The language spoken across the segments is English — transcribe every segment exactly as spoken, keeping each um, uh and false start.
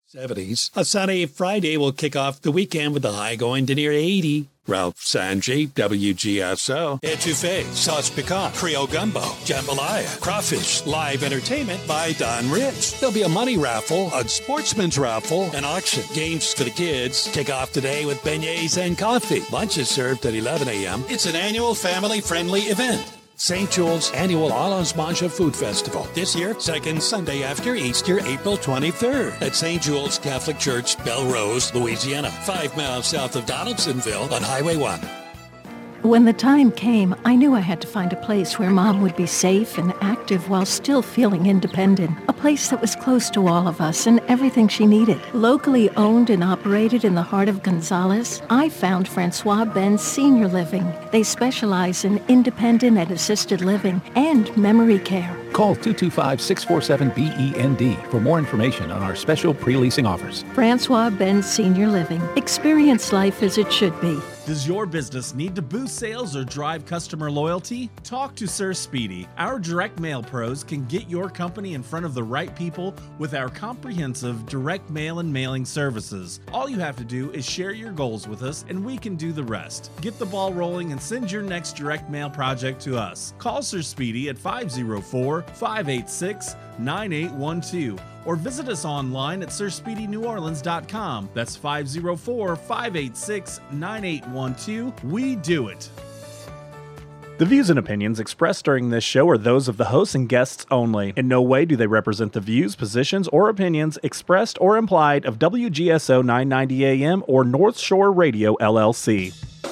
seventies. A sunny Friday will kick off the weekend with the high going to near eighty. Ralph Sanji, W G S O. Etouffee, sauce piquant, Creole gumbo, jambalaya, crawfish, live entertainment by Don Rich. There'll be a money raffle, a sportsman's raffle, an auction, games for the kids. Kick off today with beignets and coffee. Lunch is served at eleven a.m. It's an annual family-friendly event. Saint Jules Annual All-Ensemble Food Festival. This year, second Sunday after Easter, April twenty-third, at Saint Jules Catholic Church, Belrose, Louisiana, five miles south of Donaldsonville on Highway one. When the time came, I knew I had to find a place where Mom would be safe and active while still feeling independent. A place that was close to all of us and everything she needed. Locally owned and operated in the heart of Gonzales, I found Francois Benz Senior Living. They specialize in independent and assisted living and memory care. Call two two five, six four seven, B E N D for more information on our special pre-leasing offers. Francois Benz Senior Living. Experience life as it should be. Does your business need to boost sales or drive customer loyalty? Talk to Sir Speedy. Our direct mail pros can get your company in front of the right people with our comprehensive direct mail and mailing services. All you have to do is share your goals with us and we can do the rest. Get the ball rolling and send your next direct mail project to us. Call Sir Speedy at five oh four, five eight six, nine eight one two or visit us online at sir speedy new orleans dot com. That's five oh four, five eight six, nine eight one two. We do it. The views and opinions expressed during this show are those of the hosts and guests only. In no way do they represent the views, positions, or opinions expressed or implied of W G S O nine ninety A M or North Shore Radio, L L C.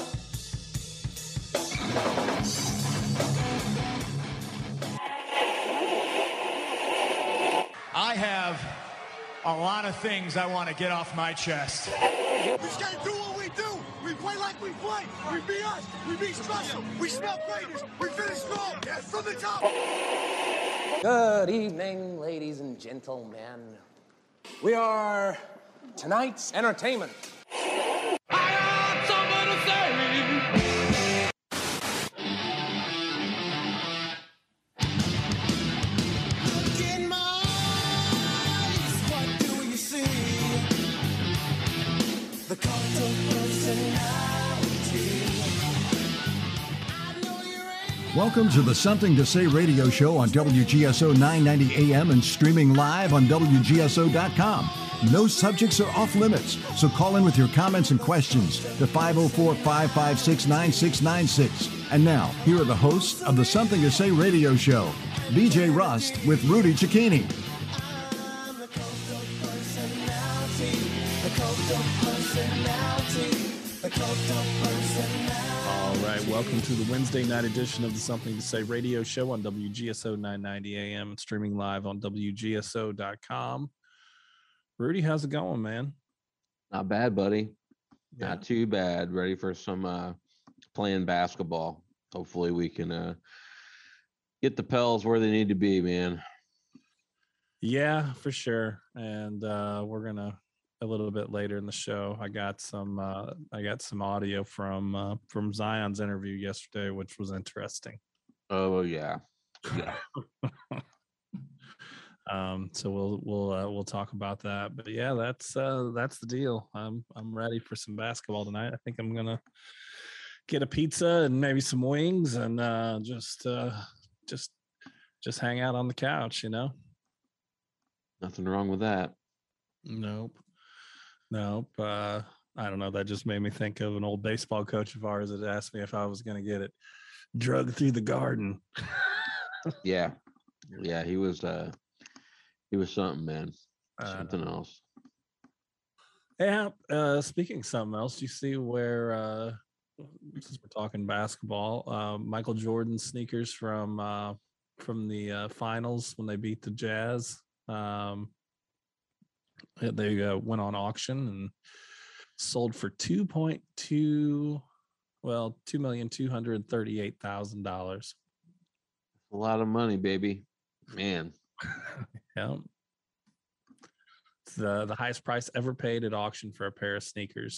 A lot of things I want to get off my chest. We just gotta do what we do. We play like we play. We be us. We be special. We smell greatness. We finish strong. Yes, from the top. Good evening, ladies and gentlemen. We are tonight's entertainment. I got something to say. The cult of personality. Welcome to the Something to Say radio show on W G S O nine ninety A M and streaming live on W G S O dot com. No subjects are off limits, so call in with your comments and questions to five oh four, five five six, nine six nine six. And now, here are the hosts of the Something to Say radio show, B J Rust with Rudy Cicchini. All right, welcome to the Wednesday night edition of the Something to Say radio show on W G S O nine ninety A M, streaming live on W G S O dot com. Rudy, how's it going, man? Not bad, buddy. Yeah. Not too bad. Ready for some uh, playing basketball. Hopefully we can uh, get the Pels where they need to be, man. Yeah, for sure. And uh, we're going to a little bit later in the show. I got some uh, I got some audio from uh, from Zion's interview yesterday, which was interesting. Oh yeah, yeah. um, so we'll we'll uh, we'll talk about that. But yeah, that's uh, that's the deal. I'm I'm ready for some basketball tonight. I think I'm gonna get a pizza and maybe some wings and uh, just uh, just just hang out on the couch. You know, Nothing wrong with that. Nope. Nope. Uh, I don't know. That just made me think of an old baseball coach of ours that asked me if I was going to get it drug through the garden. Yeah. Yeah. He was, uh, he was something, man. Uh, Something else. Yeah. Uh, speaking of something else, you see where, uh, since we're talking basketball, uh, Michael Jordan sneakers from, uh, from the uh, finals when they beat the Jazz. Um, They uh, went on auction and sold for two point two, well, two million two hundred thirty-eight thousand dollars. A lot of money, baby, man. Yeah, it's the the highest price ever paid at auction for a pair of sneakers.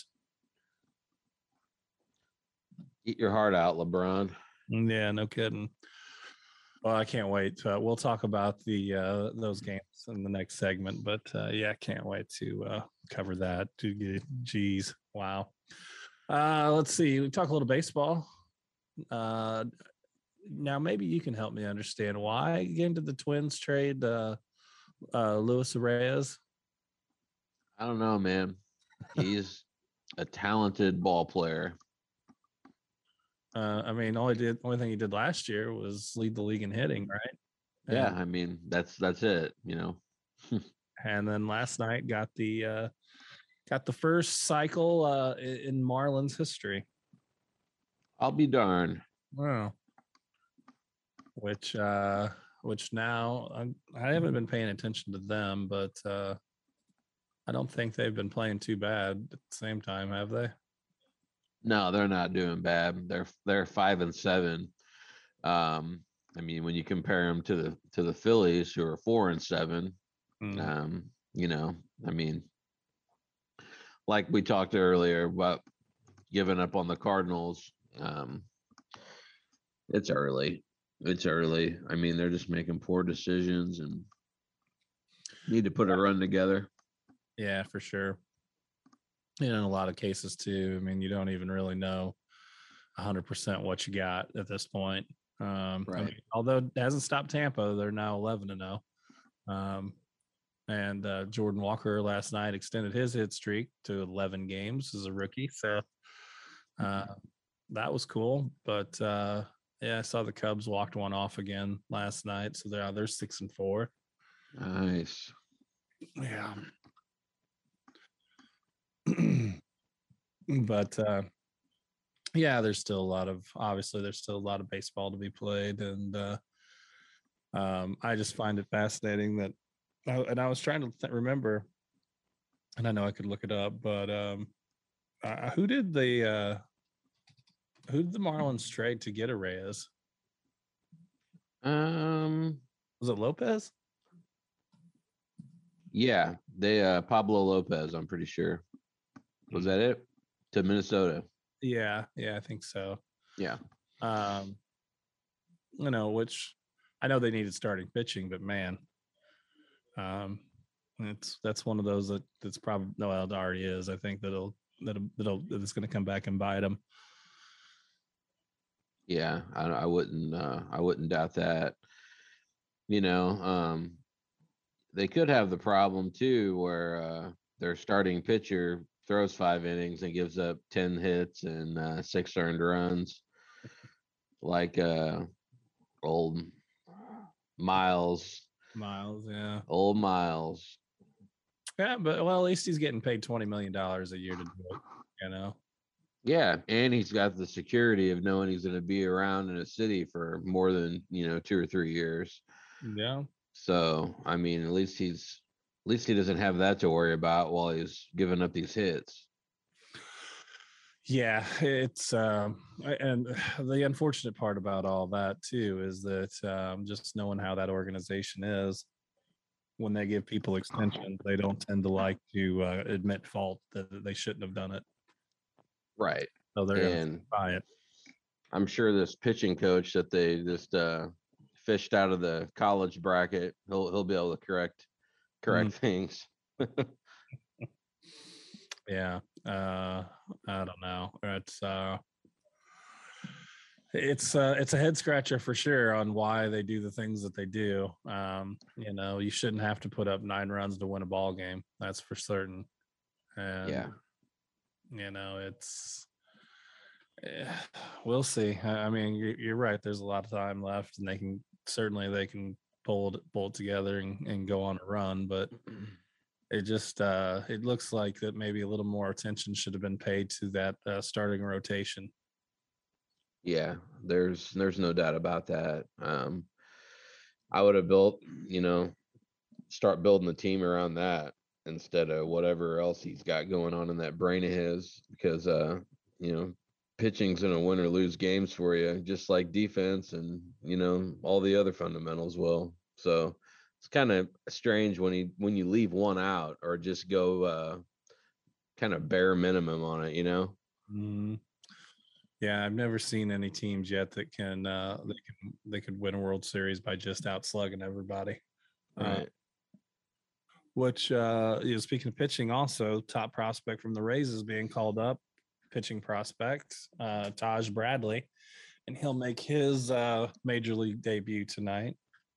Eat your heart out, LeBron. Yeah, no kidding. Well, I can't wait. Uh, we'll talk about the uh, those games in the next segment, but uh, yeah, can't wait to uh, cover that. Geez, wow. Uh, let's see. We talk a little baseball. Uh, now, maybe you can help me understand why again did the Twins trade uh, uh, Luis Reyes? I don't know, man. He's a talented ball player. Uh, I mean, only did only thing he did last year was lead the league in hitting, right? Yeah, And, I mean that's that's it. You know. and then last night got the uh, got the first cycle uh, in Marlins history. I'll be darned. Wow. Which uh, which now I'm, I haven't been paying attention to them, but uh, I don't think they've been playing too bad at the same time, have they? No, they're not doing bad. They're they're five and seven. Um, I mean, when you compare them to the to the Phillies, who are four and seven, Mm. um, you know, I mean, like we talked earlier about giving up on the Cardinals. Um, it's early. It's early. I mean, they're just making poor decisions and need to put a run together. Yeah, for sure. And in a lot of cases too. I mean, you don't even really know one hundred percent what you got at this point. Um, I Right. mean, although it hasn't stopped Tampa, they're now eleven and oh. Um, and uh, Jordan Walker last night extended his hit streak to eleven games as a rookie. So uh, that was cool. But uh, yeah, I saw the Cubs walked one off again last night. So they're, they're six and four. Nice. Yeah. But uh, yeah, there's still a lot of obviously there's still a lot of baseball to be played, and uh, um, I just find it fascinating that, and I was trying to th- remember, and I know I could look it up, but um, uh, who did the uh, who did the Marlins trade to get a Reyes? Um, Was it Lopez? yeah, they uh Pablo Lopez, I'm pretty sure. Was that it? To Minnesota. Yeah, yeah, I think so. Yeah. Um, you know, which I know they needed starting pitching, but man, um, it's that's one of those that that's probably no, well, it already is. I think that'll that'll that'll that's going to come back and bite them. Yeah, I, I wouldn't uh I wouldn't doubt that. You know, um they could have the problem too where uh their starting pitcher throws five innings and gives up ten hits and uh, six earned runs, like uh old Miles. Miles, yeah, Old Miles. yeah, but well, at least he's getting paid twenty million dollars a year to do it. You know. Yeah, and he's got the security of knowing he's going to be around in a city for more than, you know, two or three years. Yeah. So, I mean, at least he's at least he doesn't have that to worry about while he's giving up these hits. Yeah, it's um, and the unfortunate part about all that too is that um, just knowing how that organization is, when they give people extensions, they don't tend to like to uh, admit fault that they shouldn't have done it. Right. So they're going And to buy it. I'm sure this pitching coach that they just uh, fished out of the college bracket, he'll he'll be able to correct correct Mm. things. Yeah, uh, I don't know. It's uh, it's uh, it's a head scratcher for sure on why they do the things that they do. Um, you know, you shouldn't have to put up nine runs to win a ball game. That's for certain. And Yeah. you know, it's eh, we'll see. I I mean, you're, you're right. There's a lot of time left, and they can certainly they can pull it pull it together and, and go on a run, but. It just uh, it looks like that maybe a little more attention should have been paid to that uh, starting rotation. Yeah, there's there's no doubt about that. Um, I would have built, you know, start building the team around that instead of whatever else he's got going on in that brain of his, because uh, you know, pitching's gonna win or lose games for you, just like defense and, you know, all the other fundamentals will. So it's kind of strange when he when you leave one out or just go uh kind of bare minimum on it, you know. Mm. Yeah, I've never seen any teams yet that can uh they can they could win a World Series by just outslugging everybody. Right. Uh, which uh you know, speaking of pitching, also top prospect from the Rays is being called up, pitching prospect, uh Taj Bradley, and he'll make his uh major league debut tonight.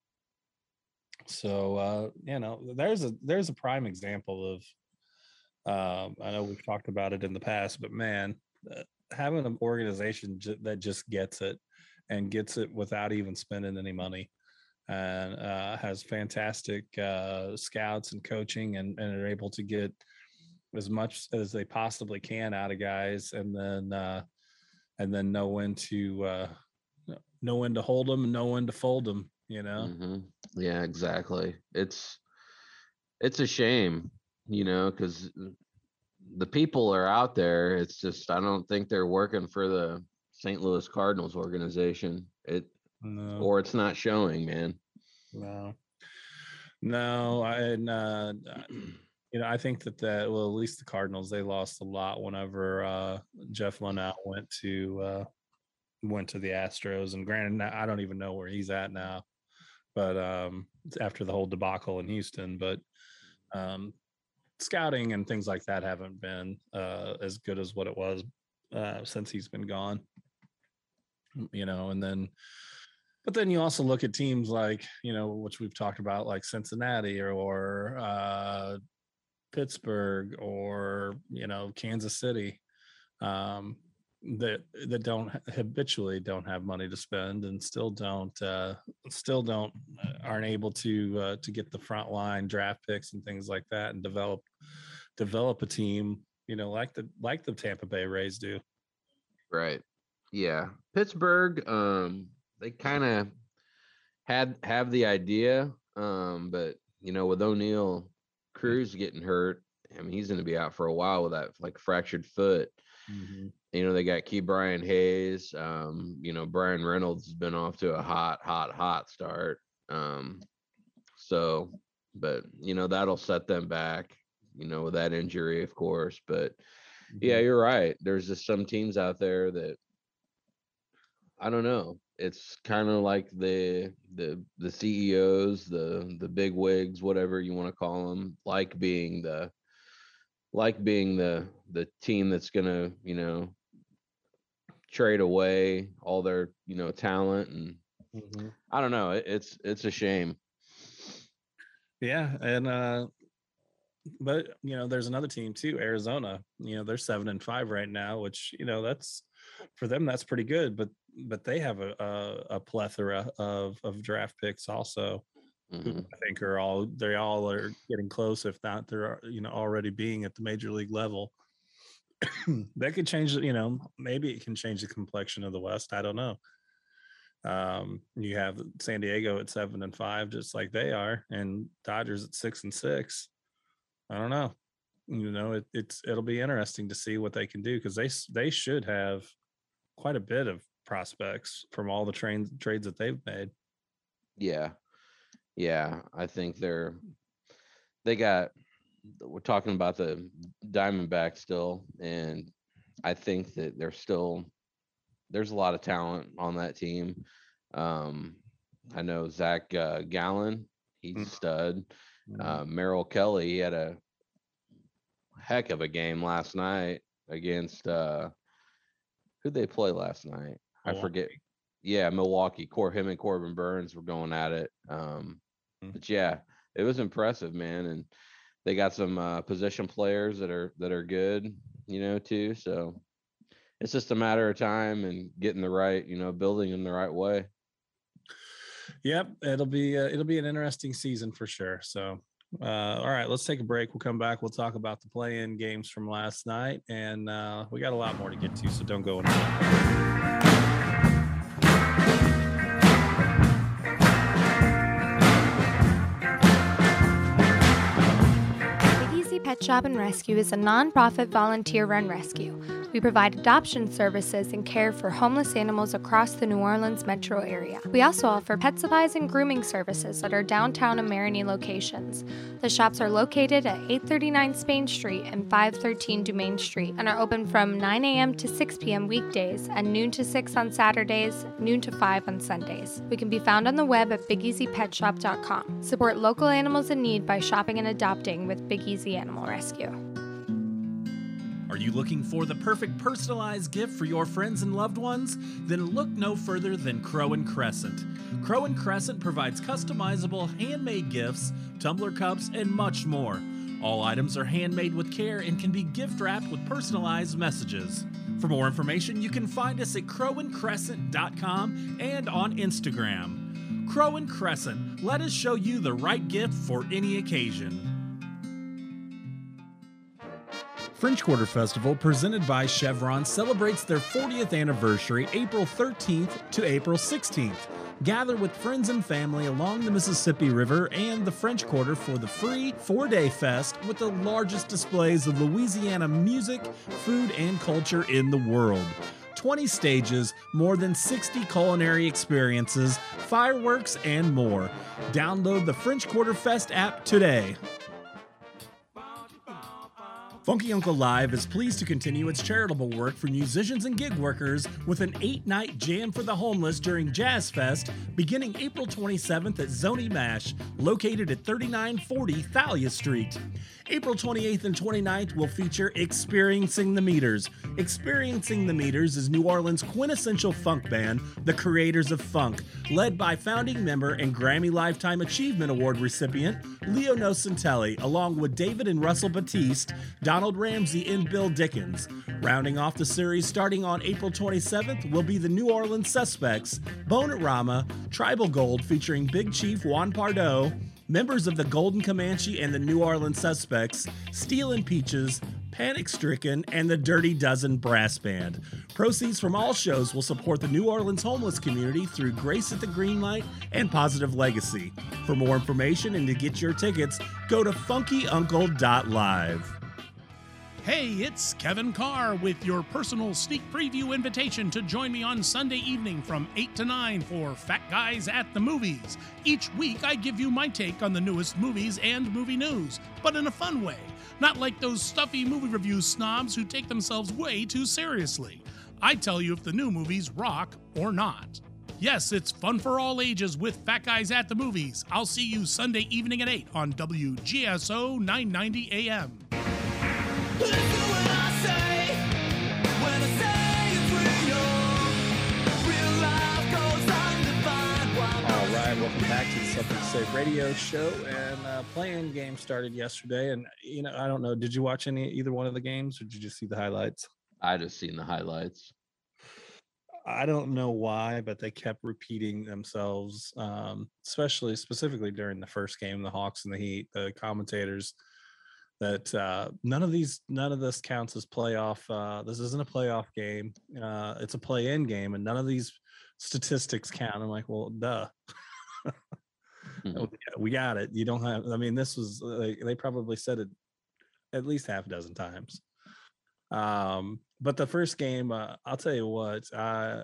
So uh, you know, there's a there's a prime example of um I know we've talked about it in the past, but man, uh, having an organization j- that just gets it and gets it without even spending any money, and uh, has fantastic uh, scouts and coaching, and, and are able to get as much as they possibly can out of guys, and then uh, and then know when to uh, know when to hold them and know when to fold them. You know. hmm Yeah, exactly. It's it's a shame, you know, because the people are out there. It's just I don't think they're working for the Saint Louis Cardinals organization. It No. or it's not showing, man. No. No, I and uh, you know, I think that that well, at least the Cardinals, they lost a lot whenever uh, Jeff Luhnow went to uh, went to the Astros. And granted, now- I don't even know where he's at now, but um, after the whole debacle in Houston, but um, scouting and things like that haven't been uh, as good as what it was uh, since he's been gone. You know, and then. But then you also look at teams like, you know, which we've talked about, like Cincinnati or, or uh, Pittsburgh or, you know, Kansas City, um, that that don't habitually don't have money to spend and still don't uh, still don't aren't able to uh, to get the front line draft picks and things like that and develop develop a team, you know, like the like the Tampa Bay Rays do. Right. Yeah. Pittsburgh, um, they kind of had have the idea, um, but you know, with O'Neal Cruz getting hurt, I mean, he's going to be out for a while with that like fractured foot. Mm-hmm. You know, they got Key Brian Hayes. Um, you know, Brian Reynolds has been off to a hot, hot, hot start. Um, so, but you know, that'll set them back. You know, with that injury, of course. But mm-hmm. yeah, you're right. There's just some teams out there that I don't know. It's kind of like the the the C E Os, the the big wigs, whatever you want to call them, like being the like being the the team that's gonna, you know, trade away all their, you know, talent, and mm-hmm. I don't know. It, it's it's a shame. Yeah, and uh, but you know, there's another team too, Arizona. You know, they're seven and five right now, which you know that's for them that's pretty good. But but they have a a, a plethora of of draft picks also. Mm-hmm. Who I think are all they all are getting close, if not they're you know already being at the major league level. That could change, you know, maybe it can change the complexion of the West. I don't know. Um, you have San Diego at seven and five, just like they are, and Dodgers at six and six. I don't know. You know, it, it's it'll be interesting to see what they can do because they they should have quite a bit of prospects from all the train, trades that they've made. Yeah, yeah, I think they're they got. We're talking about the Diamondbacks still, and I think that there's still there's a lot of talent on that team. Um, I know Zach uh, Gallen, he's a stud. Uh, Merrill Kelly, he had a heck of a game last night against uh, who'd they play last night? Milwaukee. I forget. Yeah, Milwaukee. Cor him and Corbin Burns were going at it. Um, mm-hmm. But yeah, it was impressive, man, and they got some uh, position players that are that are good, you know, too. So it's just a matter of time and getting the right, you know, building in the right way. Yep, it'll be uh, it'll be an interesting season for sure. So, uh, all right, let's take a break. We'll come back. We'll talk about the play-in games from last night, and uh, we got a lot more to get to. So don't go anywhere. Pet Shop and Rescue is a non-profit volunteer-run rescue. We provide adoption services and care for homeless animals across the New Orleans metro area. We also offer pet supplies and grooming services at our downtown and Marigny locations. The shops are located at eight thirty-nine Spain Street and five thirteen Dumaine Street and are open from nine a.m. to six p.m. weekdays and noon to six on Saturdays, noon to five on Sundays. We can be found on the web at big easy pet shop dot com. Support local animals in need by shopping and adopting with Big Easy Animal Rescue. Are you looking for the perfect personalized gift for your friends and loved ones? Then look no further than Crow and Crescent. Crow and Crescent provides customizable handmade gifts, tumbler cups, and much more. All items are handmade with care and can be gift wrapped with personalized messages. For more information, you can find us at crow and crescent dot com and on Instagram. Crow and Crescent, let us show you the right gift for any occasion. French Quarter Festival, presented by Chevron, celebrates their fortieth anniversary April thirteenth to April sixteenth. Gather with friends and family along the Mississippi River and the French Quarter for the free four-day fest with the largest displays of Louisiana music, food, and culture in the world. twenty stages, more than sixty culinary experiences, fireworks, and more. Download the French Quarter Fest app today. Funky Uncle Live is pleased to continue its charitable work for musicians and gig workers with an eight-night jam for the homeless during Jazz Fest beginning April twenty-seventh at Zony Mash, located at thirty-nine forty Thalia Street. April twenty-eighth and twenty-ninth will feature Experiencing the Meters. Experiencing the Meters is New Orleans' quintessential funk band, the Creators of Funk, led by founding member and Grammy Lifetime Achievement Award recipient Leo Nocentelli, along with David and Russell Batiste, Donald Ramsey, and Bill Dickens. Rounding off the series starting on April twenty-seventh will be the New Orleans Suspects, Bonerama, Tribal Gold featuring Big Chief Juan Pardo, members of the Golden Comanche and the New Orleans Suspects, Steel and Peaches, Panic Stricken, and the Dirty Dozen Brass Band. Proceeds from all shows will support the New Orleans homeless community through Grace at the Greenlight and Positive Legacy. For more information and to get your tickets, go to funky uncle dot live. Hey, it's Kevin Carr with your personal sneak preview invitation to join me on Sunday evening from eight to nine for Fat Guys at the Movies. Each week, I give you my take on the newest movies and movie news, but in a fun way, not like those stuffy movie review snobs who take themselves way too seriously. I tell you if the new movies rock or not. Yes, it's fun for all ages with Fat Guys at the Movies. I'll see you Sunday evening at eight on W G S O nine ninety A M. Welcome back to the Something to Say radio show. And uh, playing game started yesterday. And, you know, I don't know. Did you watch any either one of the games or did you just see the highlights? I just seen the highlights. I don't know why, but they kept repeating themselves, um, especially specifically during the first game, the Hawks and the Heat. The commentators that uh, none of these, none of this counts as playoff. Uh, this isn't a playoff game. Uh, it's a play-in game, and none of these statistics count. I'm like, well, duh. Mm-hmm. We got it. You don't have, I mean, this was, like, they probably said it at least half a dozen times. Um, but the first game, uh, I'll tell you what, uh,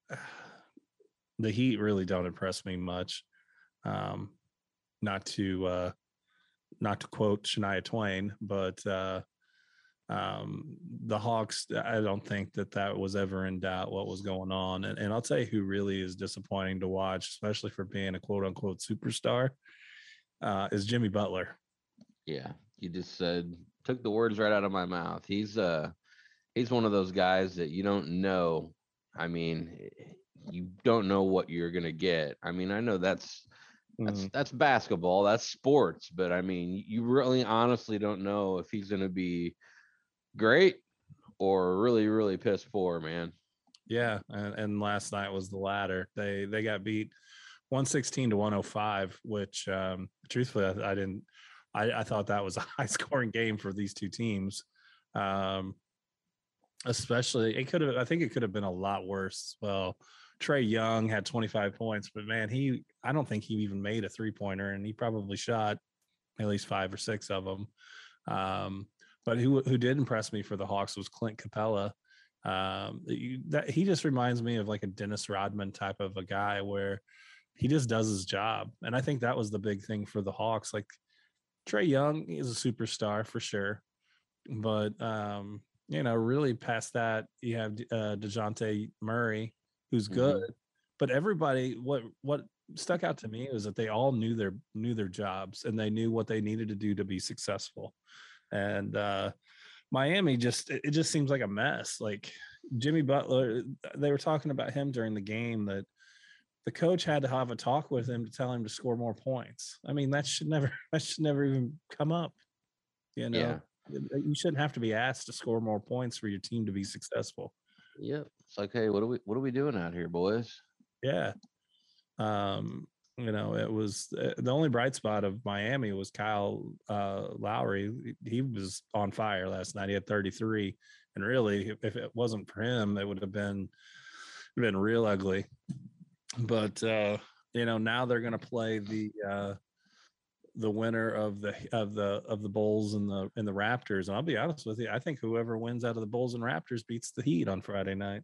the Heat really don't impress me much. Um, not to, uh, not to quote Shania Twain, but uh, um, the Hawks, I don't think that that was ever in doubt what was going on. And, and I'll tell you who really is disappointing to watch, especially for being a quote unquote superstar, uh, is Jimmy Butler. Yeah, you just said, took the words right out of my mouth. He's uh, he's one of those guys that you don't know. I mean, you don't know what you're gonna get. I mean, I know that's that's mm-hmm. that's basketball, that's sports, but I mean, you really honestly don't know if he's gonna be great or really, really piss poor, man. Yeah, and, and last night was the latter. They they got beat one sixteen to one oh five, which um, truthfully I, I didn't. I, I thought that was a high scoring game for these two teams. Um, especially, it could have. I think it could have been a lot worse. Well, Trae Young had twenty-five points, but man, he I don't think he even made a three pointer, and he probably shot at least five or six of them. Um, but who who did impress me for the Hawks was Clint Capella. Um, you, that he just reminds me of like a Dennis Rodman type of a guy where he just does his job. And I think that was the big thing for the Hawks. Like Trae Young is a superstar for sure. But, um, you know, really past that, you have uh, DeJounte Murray, who's good. Mm-hmm. But everybody, what what stuck out to me was that they all knew their knew their jobs and they knew what they needed to do to be successful. And uh, Miami just it just seems like a mess. Like Jimmy Butler, they were talking about him during the game that the coach had to have a talk with him to tell him to score more points. I mean, that should never that should never even come up. You know, yeah. You shouldn't have to be asked to score more points for your team to be successful. Yep. It's like, hey, what are we what are we doing out here, boys? Yeah. Um, you know, it was uh, the only bright spot of Miami was Kyle uh, Lowry. He was on fire last night. He had thirty-three, and really, if it wasn't for him, it would have been been real ugly. But uh, you know, now they're going to play the uh, the winner of the of the of the Bulls and the and the Raptors. And I'll be honest with you, I think whoever wins out of the Bulls and Raptors beats the Heat on Friday night.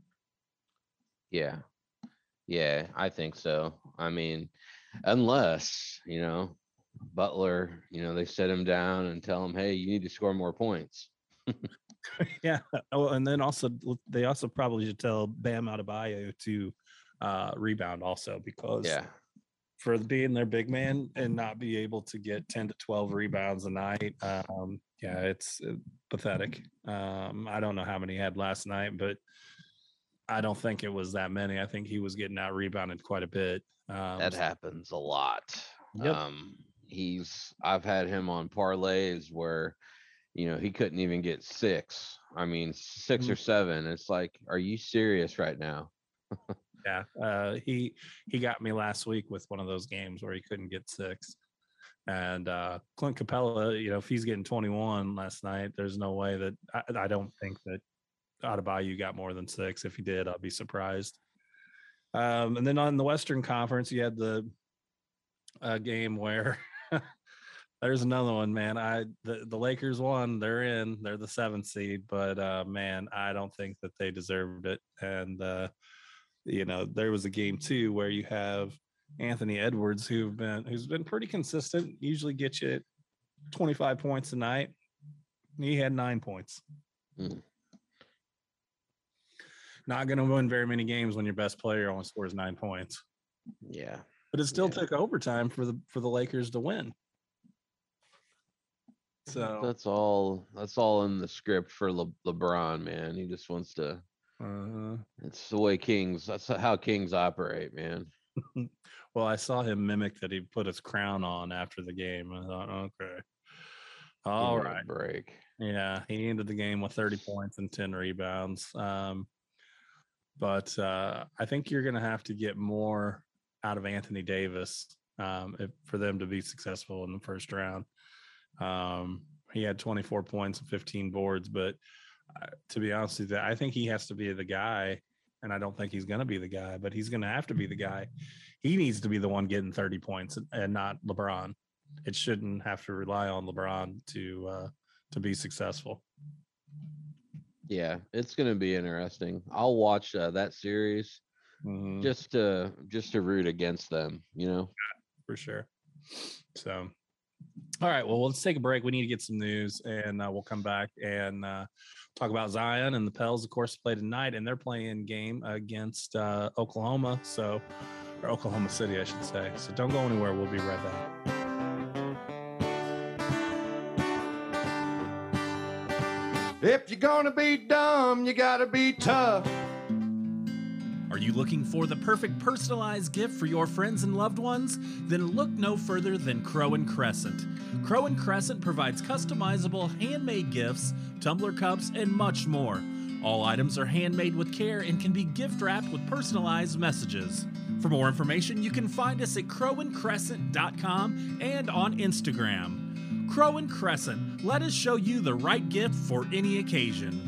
Yeah. Yeah, I think so. I mean, unless, you know, Butler, you know, they set him down and tell him, hey, you need to score more points. Yeah. Oh, and then also they also probably should tell Bam Adebayo to uh, rebound also, because yeah, for being their big man and not be able to get ten to twelve rebounds a night. Um, yeah, it's uh, pathetic. Um, I don't know how many he had last night, but I don't think it was that many. I think he was getting out rebounded quite a bit. Um, that happens a lot. Yep. Um, he's, I've had him on parlays where, you know, he couldn't even get six. I mean, six mm-hmm. or seven. It's like, are you serious right now? Yeah. Uh, he, he got me last week with one of those games where he couldn't get six. And uh, Clint Capella, you know, if he's getting twenty-one last night, there's no way that I, I don't think that Adebayo got more than six. If he did, I'll be surprised. Um, and then on the Western Conference, you had the uh, game where there's another one, man. I the, the Lakers won. They're in. They're the seventh seed. But, uh, man, I don't think that they deserved it. And, uh, you know, there was a game, too, where you have Anthony Edwards, who've been who's been pretty consistent, usually gets you twenty-five points a night. He had nine points. Mm. Not going to win very many games when your best player only scores nine points. Yeah, but it still yeah. took overtime for the for the Lakers to win. So that's all. That's all in the script for Le- LeBron, man. He just wants to. Uh, it's the way Kings. That's how Kings operate, man. Well, I saw him mimic that. He put his crown on after the game. I thought, okay, all right, break. Yeah, he ended the game with thirty points and ten rebounds. Um, But uh, I think you're going to have to get more out of Anthony Davis um, if, for them to be successful in the first round. Um, he had twenty-four points and fifteen boards, but uh, to be honest with you, I think he has to be the guy, and I don't think he's going to be the guy, but he's going to have to be the guy. He needs to be the one getting thirty points and, and not LeBron. It shouldn't have to rely on LeBron to uh, to be successful. Yeah, it's going to be interesting. I'll watch uh, that series mm-hmm. just to just to root against them, you know. For sure. So, all right, well, let's take a break. We need to get some news, and uh, we'll come back and uh, talk about Zion and the Pels. Of course, play tonight, and they're playing game against uh, Oklahoma, so or Oklahoma City, I should say. So don't go anywhere. We'll be right back. If you're gonna be dumb, you gotta be tough. Are you looking for the perfect personalized gift for your friends and loved ones? Then look no further than Crow and Crescent. Crow and Crescent provides customizable handmade gifts, tumbler cups, and much more. All items are handmade with care and can be gift wrapped with personalized messages. For more information, you can find us at crow and crescent dot com and on Instagram. Crow and Crescent, let us show you the right gift for any occasion.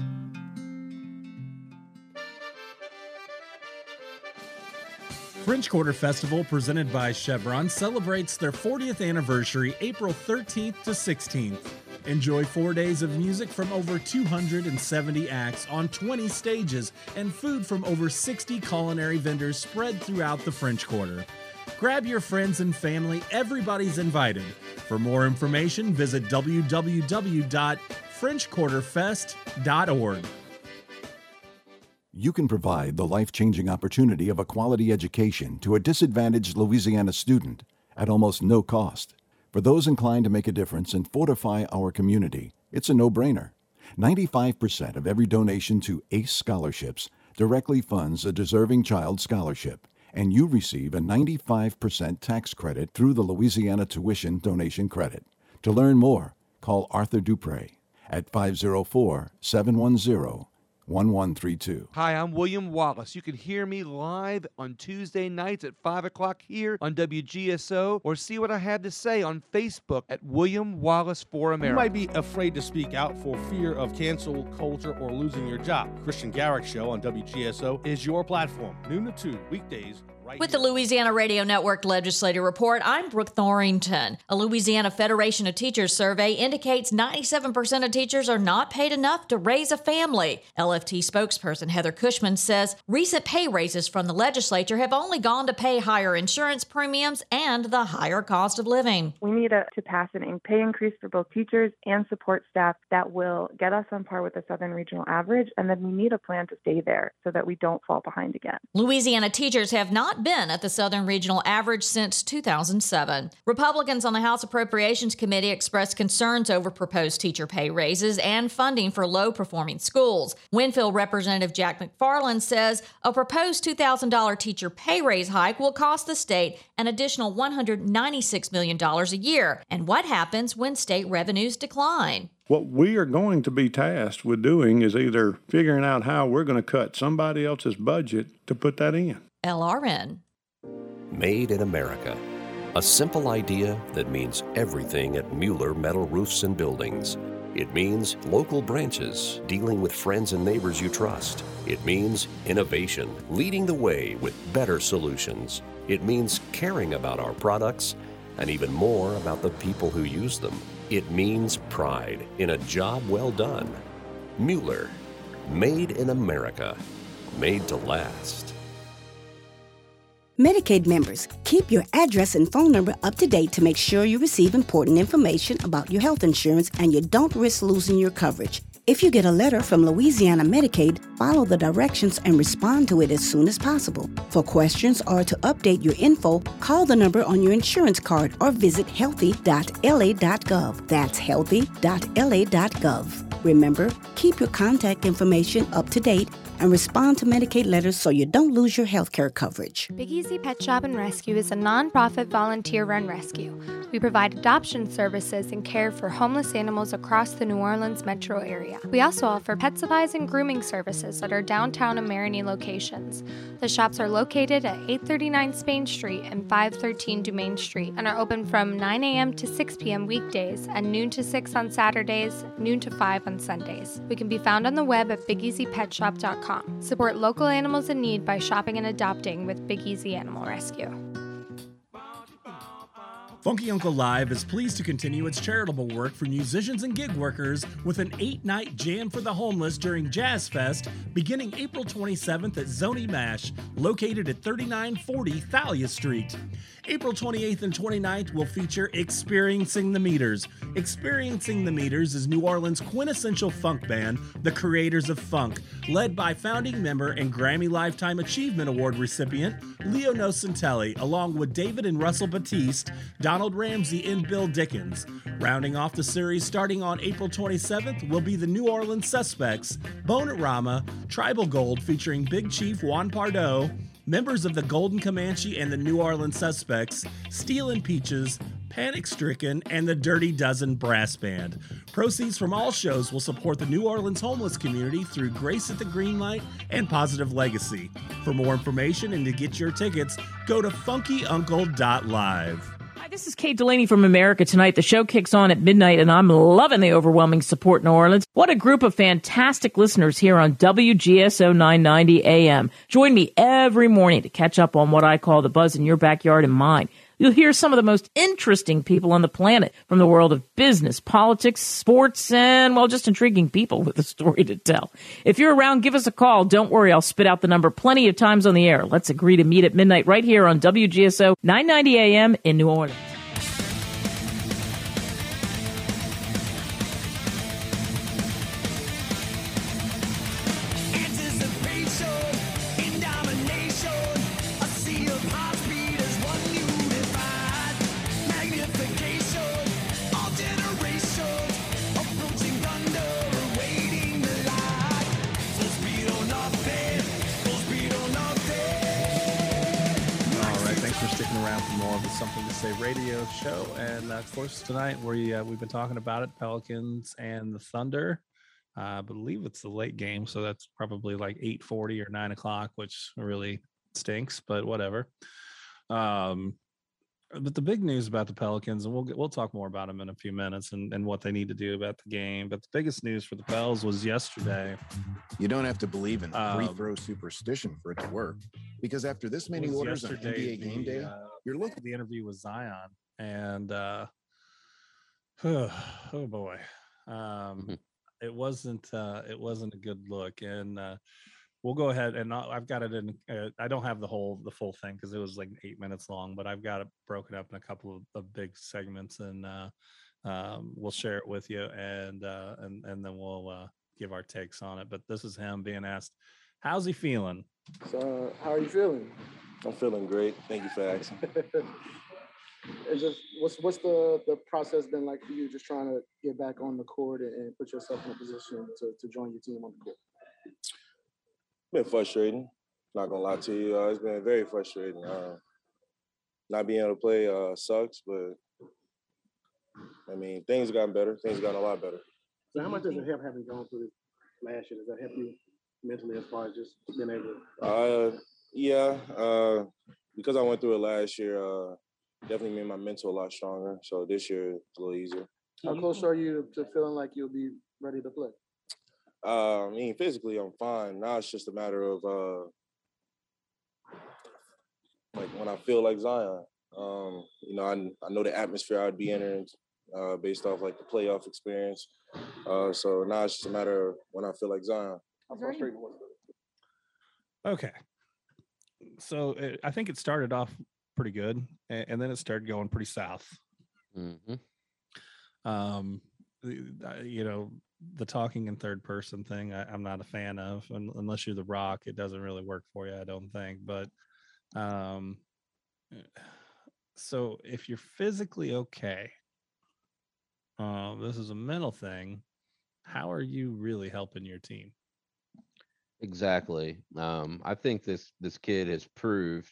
French Quarter Festival, presented by Chevron, celebrates their fortieth anniversary April thirteenth to sixteenth. Enjoy four days of music from over two hundred seventy acts on twenty stages and food from over sixty culinary vendors spread throughout the French Quarter. Grab your friends and family. Everybody's invited. For more information, visit w w w dot french quarter fest dot org. You can provide the life-changing opportunity of a quality education to a disadvantaged Louisiana student at almost no cost. For those inclined to make a difference and fortify our community, it's a no-brainer. ninety-five percent of every donation to ACE Scholarships directly funds a deserving child scholarship, and you receive a ninety-five percent tax credit through the Louisiana Tuition Donation Credit. To learn more, call Arthur Dupre at five oh four, seven one zero, one one three two. Hi, I'm William Wallace. You can hear me live on Tuesday nights at five o'clock here on W G S O, or see what I have to say on Facebook at William Wallace for America. You might be afraid to speak out for fear of cancel culture or losing your job. Christian Garrick Show on W G S O is your platform. Noon to two, weekdays. Right With the Louisiana Radio Network Legislative Report, I'm Brooke Thorington. A Louisiana Federation of Teachers survey indicates ninety-seven percent of teachers are not paid enough to raise a family. L F T spokesperson Heather Cushman says recent pay raises from the legislature have only gone to pay higher insurance premiums and the higher cost of living. We need a, to pass an pay increase for both teachers and support staff that will get us on par with the Southern Regional average, and then we need a plan to stay there so that we don't fall behind again. Louisiana teachers have not been at the Southern Regional average since two thousand seven. Republicans on the House Appropriations Committee expressed concerns over proposed teacher pay raises and funding for low-performing schools. Winfield Representative Jack McFarland says a proposed two thousand dollars teacher pay raise hike will cost the state an additional one hundred ninety-six million dollars a year. And what happens when state revenues decline? What we are going to be tasked with doing is either figuring out how we're going to cut somebody else's budget to put that in. L R N. Made in America. A simple idea that means everything at Mueller Metal Roofs and Buildings. It means local branches dealing with friends and neighbors you trust. It means innovation, leading the way with better solutions. It means caring about our products and even more about the people who use them. It means pride in a job well done. Mueller. Made in America. Made to last. Medicaid members, keep your address and phone number up to date to make sure you receive important information about your health insurance and you don't risk losing your coverage. If you get a letter from Louisiana Medicaid, follow the directions and respond to it as soon as possible. For questions or to update your info, call the number on your insurance card or visit healthy dot l a dot gov. That's healthy dot l a dot gov. Remember, keep your contact information up to date and respond to Medicaid letters so you don't lose your health care coverage. Big Easy Pet Shop and Rescue is a nonprofit volunteer-run rescue. We provide adoption services and care for homeless animals across the New Orleans metro area. We also offer pet supplies and grooming services at our downtown and Marigny locations. The shops are located at eight thirty-nine Spain Street and five thirteen Dumaine Street and are open from nine a.m. to six p.m. weekdays and noon to six on Saturdays, noon to five on Sundays. We can be found on the web at big easy pet shop dot com. Support local animals in need by shopping and adopting with Big Easy Animal Rescue. Funky Uncle Live is pleased to continue its charitable work for musicians and gig workers with an eight-night jam for the homeless during Jazz Fest beginning April twenty-seventh at Zony Mash, located at thirty-nine forty Thalia Street. April twenty-eighth and twenty-ninth will feature Experiencing the Meters. Experiencing the Meters is New Orleans' quintessential funk band, the Creators of Funk, led by founding member and Grammy Lifetime Achievement Award recipient Leo Nocentelli, along with David and Russell Batiste, Donald Ramsey, and Bill Dickens. Rounding off the series starting on April twenty-seventh will be the New Orleans Suspects, Bonerama, Tribal Gold featuring Big Chief Juan Pardo, members of the Golden Comanche and the New Orleans Suspects, Steel and Peaches, Panic Stricken, and the Dirty Dozen Brass Band. Proceeds from all shows will support the New Orleans homeless community through Grace at the Greenlight and Positive Legacy. For more information and to get your tickets, go to funky uncle dot live. This is Kate Delaney from America Tonight. The show kicks on at midnight, and I'm loving the overwhelming support in New Orleans. What a group of fantastic listeners here on W G S O nine ninety A M. Join me every morning to catch up on what I call the buzz in your backyard and mine. You'll hear some of the most interesting people on the planet from the world of business, politics, sports, and, well, just intriguing people with a story to tell. If you're around, give us a call. Don't worry, I'll spit out the number plenty of times on the air. Let's agree to meet at midnight right here on W G S O nine ninety A M in New Orleans. Something to Say radio show, and uh, of course tonight we uh, we've been talking about it, Pelicans and the Thunder. uh, I believe it's the late game, so that's probably like eight forty or nine o'clock, which really stinks, but whatever. Um but the big news about the Pelicans, and we'll get, we'll talk more about them in a few minutes, and, and what they need to do about the game. But the biggest news for the Pels was yesterday. You don't have to believe in Um, free throw superstition for it to work, because after this many was orders on N B A yesterday game the, day, uh, you're looking. The interview with Zion, and uh, oh, oh boy, um, it wasn't uh, it wasn't a good look. And uh, we'll go ahead, and I'll, I've got it in. Uh, I don't have the whole the full thing because it was like eight minutes long, but I've got it broken up in a couple of, of big segments, and uh, um, we'll share it with you, and uh, and and then we'll uh, give our takes on it. But this is him being asked, "How's he feeling?" So, how are you feeling? I'm feeling great. Thank you for asking. It's just what's what's the the process been like for you? Just trying to get back on the court and, and put yourself in a position to to join your team on the court. Been frustrating. Not gonna lie to you. Uh, it's been very frustrating. Uh, not being able to play uh, sucks, but I mean things have gotten better. Things have gotten a lot better. So, how much does it help having gone through this last year? Does that help you mentally as far as just being able to? Uh, yeah. Uh, because I went through it last year, uh, definitely made my mental a lot stronger. So this year it's a little easier. How close are you to feeling like you'll be ready to play? Uh, I mean, physically I'm fine. Now it's just a matter of uh, like when I feel like Zion. Um, you know, I I know the atmosphere I'd be in uh, based off like the playoff experience. Uh, so now it's just a matter of when I feel like Zion. How frustrating was it? Okay. So it, I think it started off pretty good, and, and then it started going pretty south. Mm-hmm. Um, the- uh, you know, the talking in third person thing, I, I'm not a fan of. Un- unless you're the Rock, it doesn't really work for you, I don't think. But um, so if you're physically okay, um, this is a mental thing. How are you really helping your team? Exactly. Um, I think this this kid has proved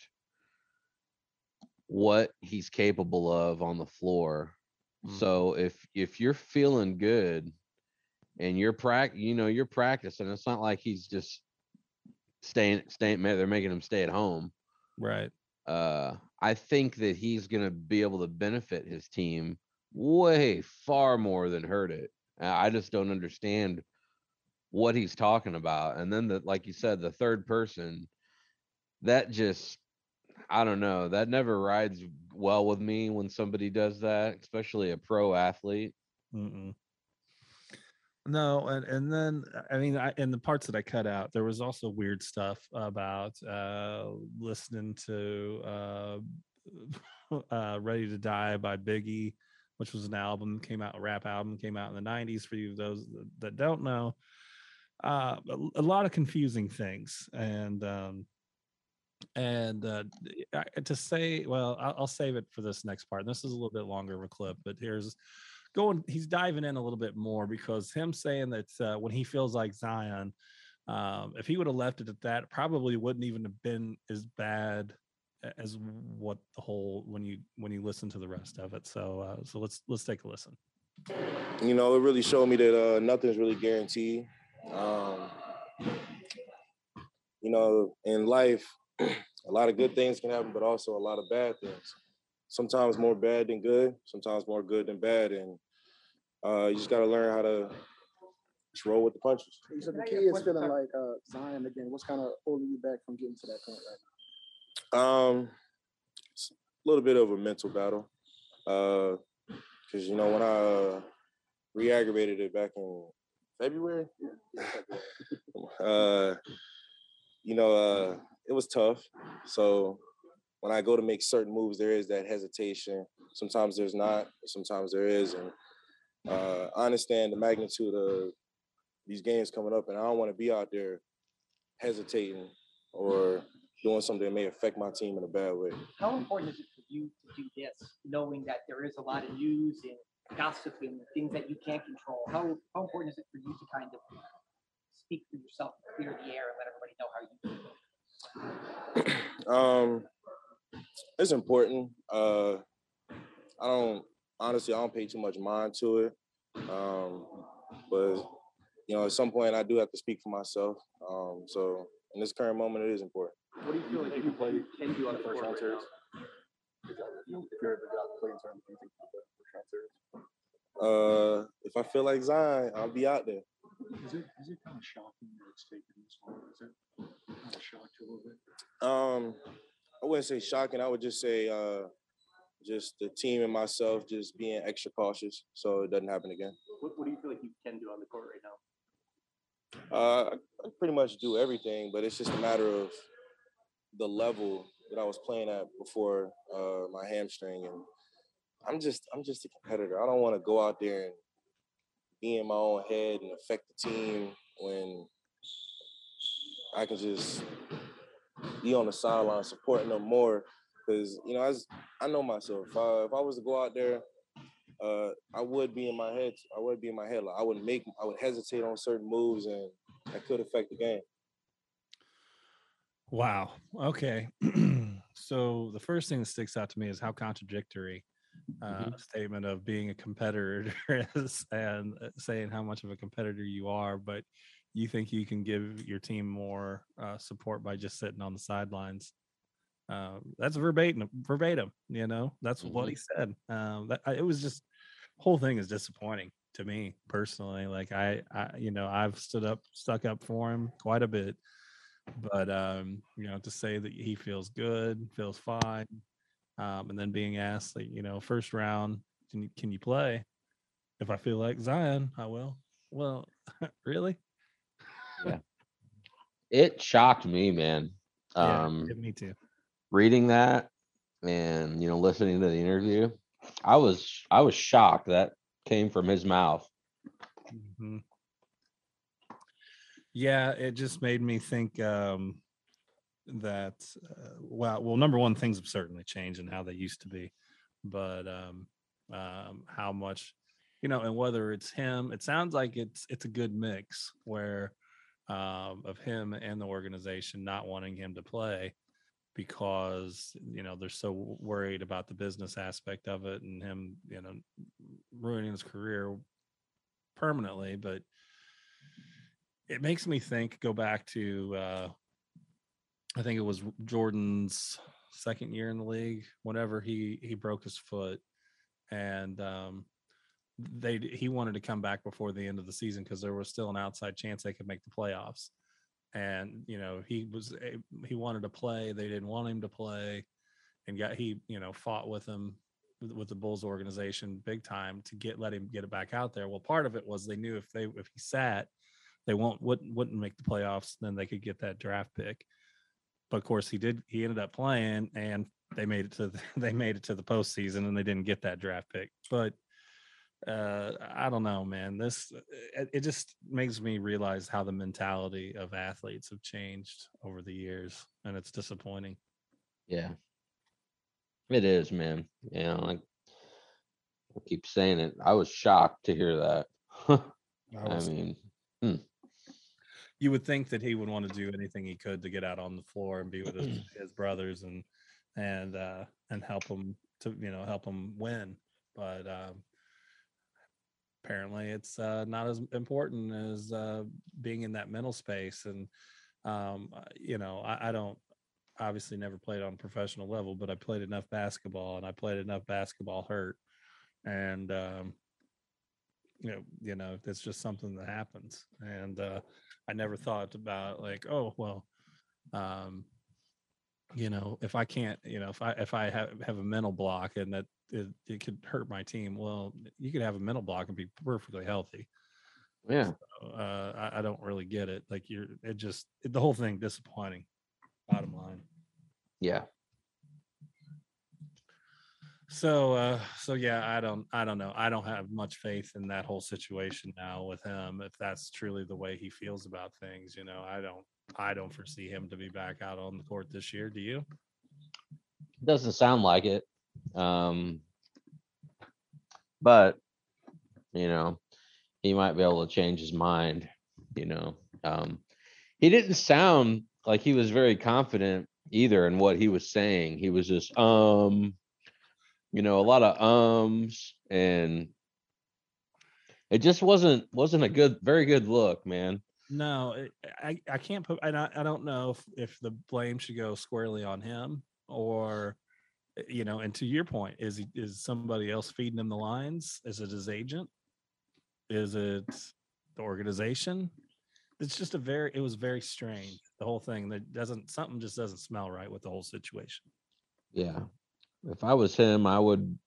what he's capable of on the floor. Mhm. So if if you're feeling good and you're prac, you know, you're practicing, it's not like he's just staying staying. They're making him stay at home. Right. Uh, I think that he's going to be able to benefit his team way far more than hurt it. Uh, I just don't understand what he's talking about. And then the, like you said, the third person, that just, I don't know, that never rides well with me when somebody does that, especially a pro athlete. Mm-mm. No, and and then I mean, I, in the parts that I cut out, there was also weird stuff about uh, listening to uh, uh, "Ready to Die" by Biggie, which was an album came out, a rap album came out in the nineties. For you those that don't know, uh, a, a lot of confusing things, and um, and uh, I- to say, well, I'll, I'll save it for this next part. And this is a little bit longer of a clip, but here's. Going, he's diving in a little bit more because him saying that uh, when he feels like Zion, um, if he would have left it at that, it probably wouldn't even have been as bad as what the whole when you when you listen to the rest of it. So uh, so let's let's take a listen. You know, it really showed me that uh, nothing's really guaranteed. Um, you know, in life, a lot of good things can happen, but also a lot of bad things. Sometimes more bad than good, sometimes more good than bad. And uh, you just got to learn how to just roll with the punches. You said the kid is feeling like uh, Zion again. What's kind of holding you back from getting to that point right now? Um, little bit of a mental battle. Uh, Because, you know, when I uh, re-aggravated it back in February, uh, you know, uh, it was tough. So when I go to make certain moves, there is that hesitation. Sometimes there's not, sometimes there is. And uh, I understand the magnitude of these games coming up, and I don't want to be out there hesitating or doing something that may affect my team in a bad way. How important is it for you to do this, knowing that there is a lot of news and gossip and things that you can't control? How how important is it for you to kind of speak for yourself, clear the air, and let everybody know how you feel? Um, it's important. Uh, I don't honestly, I don't pay too much mind to it. Um, but you know, at some point, I do have to speak for myself. Um, so in this current moment, it is important. What do you feel like you play, can do on the first round series? If you're able to play in terms, do you think you play first round series? Uh, if I feel like Zion, I'll be out there. Is it is it kind of shocking that it's taken this long? Is it kind of shocked you a little bit? Um, I wouldn't say shocking. I would just say uh, just the team and myself just being extra cautious so it doesn't happen again. What, what do you feel like you can do on the court right now? Uh, I, I pretty much do everything, but it's just a matter of the level that I was playing at before uh, my hamstring, and I'm just I'm just a competitor. I don't want to go out there and be in my own head and affect the team when I can just be on the sideline supporting them more. Because you know, as I know myself, if I, if I was to go out there, uh, I would be in my head. I would be in my head. Like I would make, I would hesitate on certain moves, and that could affect the game. Wow. Okay. So the first thing that sticks out to me is how contradictory uh, Mm-hmm. a statement of being a competitor is, and saying how much of a competitor you are, but you think you can give your team more uh, support by just sitting on the sidelines. Uh, that's verbatim, verbatim. You know, that's Mm-hmm. what he said. Um, that it was just whole thing is disappointing to me personally. Like I, I, you know, I've stood up, stuck up for him quite a bit. But um, you know, to say that he feels good, feels fine, um, and then being asked, like, you know, first round, can you, can you play? If I feel like Zion, I will. Well, really? Yeah. It shocked me, man. Yeah, Um, me too. Reading that and you know listening to the interview, I was I was shocked that came from his mouth. Mm-hmm. Yeah, it just made me think um, that, uh, well, well, number one, things have certainly changed and how they used to be, but um, um, how much, you know, and whether it's him, it sounds like it's it's a good mix where um, of him and the organization not wanting him to play because, you know, they're so worried about the business aspect of it and him, you know, ruining his career permanently, but it makes me think, go back to, uh, I think it was Jordan's second year in the league, whenever he, he broke his foot and um, they, he wanted to come back before the end of the season because there was still an outside chance they could make the playoffs. And, you know, he was, he wanted to play. They didn't want him to play and got, he, you know, fought with him with, with the Bulls organization big time to get, let him get it back out there. Well, part of it was they knew if they, if he sat, they won't wouldn't wouldn't make the playoffs, then they could get that draft pick. But of course, he did. He ended up playing, and they made it to the, they made it to the postseason, and they didn't get that draft pick. But uh, I don't know, man. This it, it just makes me realize how the mentality of athletes have changed over the years, and it's disappointing. Yeah, it is, man. You know, like I keep saying it. I was shocked to hear that. I, I was- mean. Hmm. You would think that he would want to do anything he could to get out on the floor and be with his, his brothers and and uh, and help them to you know help them win, but um, apparently it's uh, not as important as uh, being in that mental space. And um, you know, I, I don't obviously never played on a professional level, but I played enough basketball and I played enough basketball hurt, and um, you know, you know, it's just something that happens. And uh, I never thought about like, oh, well, um, you know, if I can't, you know, if I if I have, have a mental block and that it, it could hurt my team, well, you could have a mental block and be perfectly healthy. Yeah. So, uh, I, I don't really get it. Like you're, it just it, the whole thing disappointing. Bottom line. Yeah. So, uh, so yeah, I don't, I don't know. I don't have much faith in that whole situation now with him. If that's truly the way he feels about things, you know, I don't, I don't foresee him to be back out on the court this year. Do you? Doesn't sound like it. Um, but you know, he might be able to change his mind. You know, um, he didn't sound like he was very confident either in what he was saying. He was just, um, you know, a lot of ums, and it just wasn't wasn't a good, very good look, man. No, it, I, I can't put, I don't, I don't know if, if the blame should go squarely on him or, you know, and to your point, is he, is somebody else feeding him the lines? Is it his agent? Is it the organization? It's just a very, it was very strange. The whole thing that doesn't, something just doesn't smell right with the whole situation. Yeah. If I was him, I would,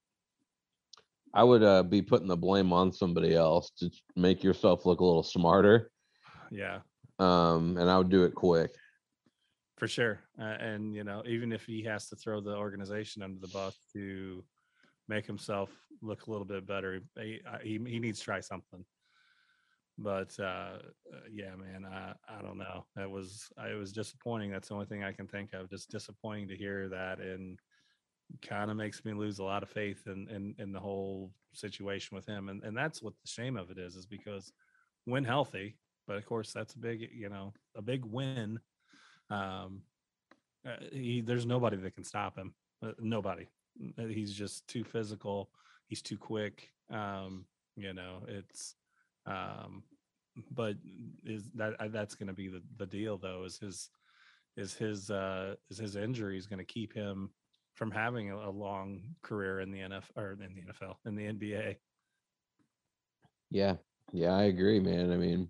I would uh, be putting the blame on somebody else to make yourself look a little smarter. Yeah. Um, and I would do it quick. For sure. Uh, and, you know, even if he has to throw the organization under the bus to make himself look a little bit better, he, he, he needs to try something. But, uh, yeah, man, I, I don't know. That was, it was disappointing. That's the only thing I can think of. Just disappointing to hear that, and kind of makes me lose a lot of faith in, in, in the whole situation with him. And, and that's what the shame of it is, is because when healthy, but of course that's a big, you know, a big win. Um, uh, he, there's nobody that can stop him. Uh, nobody. He's just too physical. He's too quick. Um, you know, it's, um, but is that, that's going to be the, the deal though, is his, is his, uh, is his injury is going to keep him from having a, a long career in the N F L or in the N F L, in the N B A. Yeah. Yeah, I agree, man. I mean,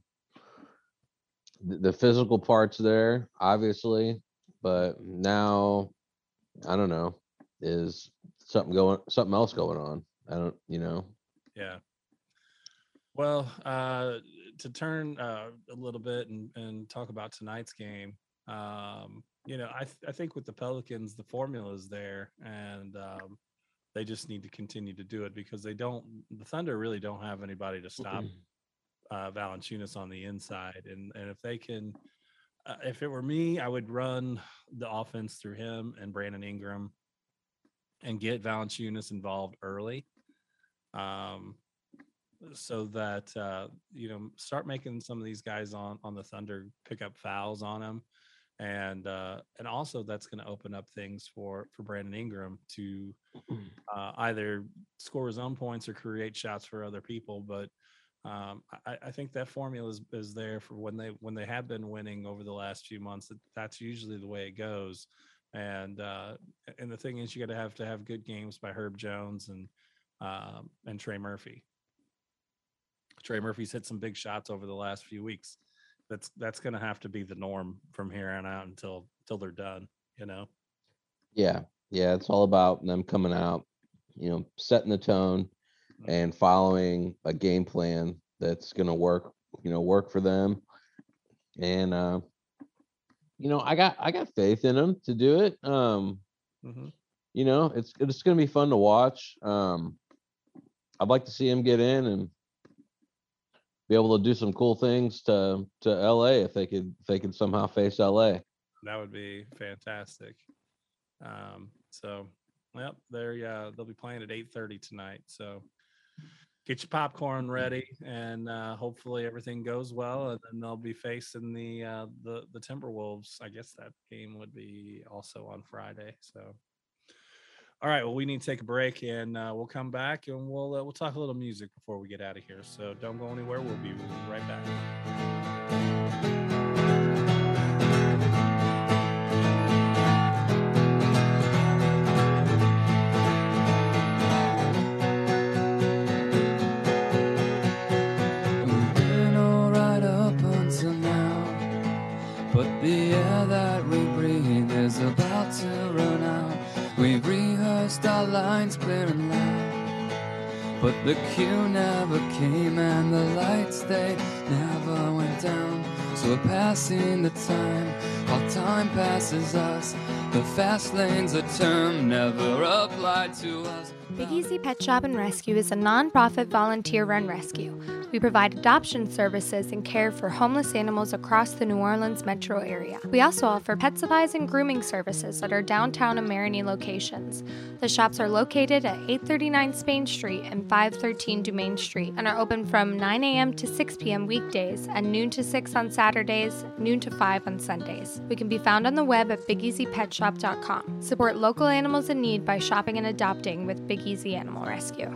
the, the physical parts there, obviously, but now, I don't know, is something going, something else going on. I don't, you know. Yeah. Well, uh, to turn uh, a little bit and, and talk about tonight's game, um, you know, I th- I think with the Pelicans, the formula is there, and um, they just need to continue to do it because they don't. The Thunder really don't have anybody to stop uh, Valanciunas on the inside, and and if they can, uh, if it were me, I would run the offense through him and Brandon Ingram, and get Valanciunas involved early, um, so that uh, you know, start making some of these guys on on the Thunder pick up fouls on him. And uh, and also that's going to open up things for for Brandon Ingram to uh, either score his own points or create shots for other people. But um, I, I think that formula is, is there for when they when they have been winning over the last few months. That that's usually the way it goes. And uh, and the thing is, you got to have to have good games by Herb Jones and um, and Trey Murphy. Trey Murphy's hit some big shots over the last few weeks. That's that's going to have to be the norm from here on out until until they're done, you know. Yeah, yeah, it's all about them coming out, you know, setting the tone and following a game plan that's going to work, you know, work for them. And uh, you know, I got I got faith in them to do it. Um, mm-hmm. You know, it's it's going to be fun to watch. Um, I'd like to see him get in and be able to do some cool things to to L A if they could if they could somehow face L A. That would be fantastic. Um, so, well, they're yeah they'll be playing at eight thirty tonight. So, get your popcorn ready, and uh, hopefully everything goes well. And then they'll be facing the uh, the the Timberwolves. I guess that game would be also on Friday. So. All right, well, we need to take a break, and uh, we'll come back, and we'll uh, we'll talk a little music before we get out of here. So don't go anywhere. We'll be right back. We've been all right up until now, but the air that we breathe is about to run out. We've rehearsed our lines clear and loud, but the cue never came and the lights, they never went down. So we're passing the time while time passes us. The fast lane's a term never applied to us. Big Easy Pet Shop and Rescue is a nonprofit volunteer-run rescue. We provide adoption services and care for homeless animals across the New Orleans metro area. We also offer pet supplies and grooming services at our downtown and Marigny locations. The shops are located at eight thirty-nine Spain Street and five thirteen Dumaine Street and are open from nine a.m. to six p.m. weekdays and noon to six on Saturdays, noon to five on Sundays. We can be found on the web at big easy pet shop dot com. Support local animals in need by shopping and adopting with Big Easy Animal Rescue.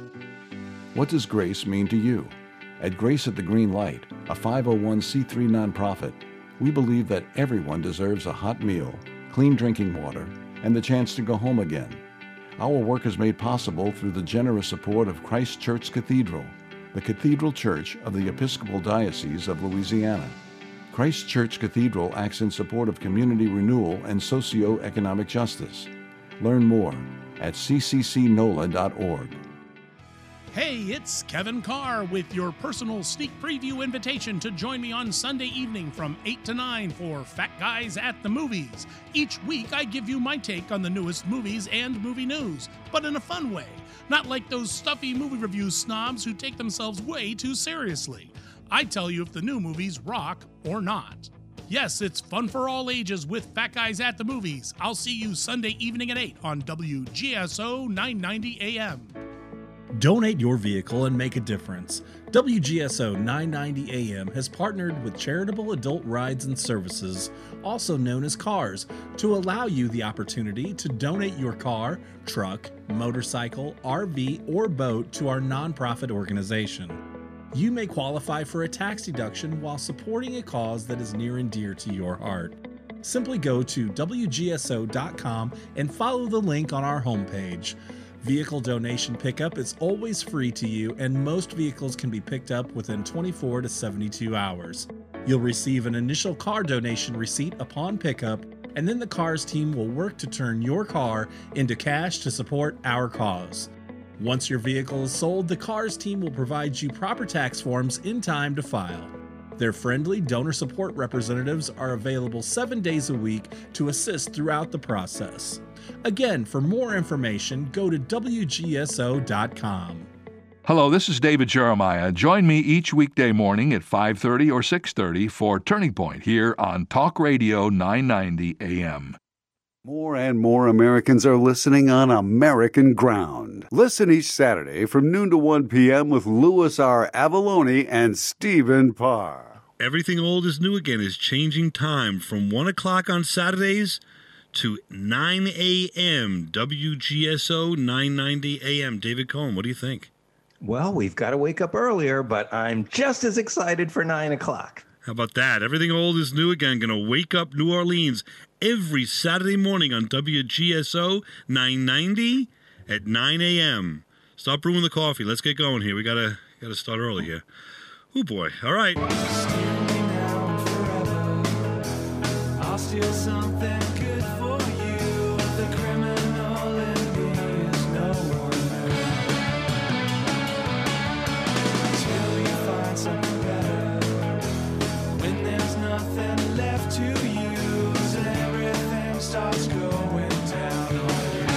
What does grace mean to you? At Grace at the Green Light, a five oh one c three nonprofit, we believe that everyone deserves a hot meal, clean drinking water, and the chance to go home again. Our work is made possible through the generous support of Christ Church Cathedral, the Cathedral Church of the Episcopal Diocese of Louisiana. Christ Church Cathedral acts in support of community renewal and socio-economic justice. Learn more at c c c n o l a dot org. Hey, it's Kevin Carr with your personal sneak preview invitation to join me on Sunday evening from eight to nine for Fat Guys at the Movies. Each week, I give you my take on the newest movies and movie news, but in a fun way, not like those stuffy movie review snobs who take themselves way too seriously. I tell you if the new movies rock or not. Yes, it's fun for all ages with Fat Guys at the Movies. I'll see you Sunday evening at eight on W G S O nine ninety A M. Donate your vehicle and make a difference. W G S O nine ninety A M has partnered with Charitable Adult Rides and Services, also known as CARS, to allow you the opportunity to donate your car, truck, motorcycle, R V, or boat to our nonprofit organization. You may qualify for a tax deduction while supporting a cause that is near and dear to your heart. Simply go to W G S O dot com and follow the link on our homepage. Vehicle donation pickup is always free to you, and most vehicles can be picked up within twenty-four to seventy-two hours. You'll receive an initial car donation receipt upon pickup, and then the CARS team will work to turn your car into cash to support our cause. Once your vehicle is sold, the CARS team will provide you proper tax forms in time to file. Their friendly donor support representatives are available seven days a week to assist throughout the process. Again, for more information, go to W G S O dot com. Hello, this is David Jeremiah. Join me each weekday morning at five thirty or six thirty for Turning Point here on Talk Radio nine ninety A M. More and more Americans are listening on American ground. Listen each Saturday from noon to one p.m. with Louis R. Avalone and Stephen Parr. Everything Old is New Again is changing time from one o'clock on Saturdays to nine a.m. W G S O nine ninety A M. David Cohen, what do you think? Well, we've got to wake up earlier, but I'm just as excited for nine o'clock. How about that? Everything Old is New Again. Going to wake up New Orleans every Saturday morning on W G S O nine ninety at nine a.m. Stop brewing the coffee. Let's get going here. We got to got to start early here. Oh, boy. All right. I'll steal something good for you. The criminal in me is no one till you find something better. When there's nothing left to use and everything starts going down on you.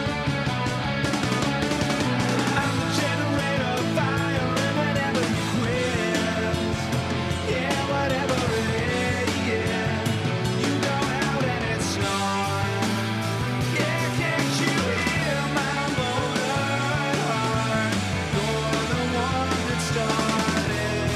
I'm the generator of fire, and whenever you quit, yeah, whatever it is, yeah, you go out and it's on. Yeah, can't you hear my motor heart? You're the one that started.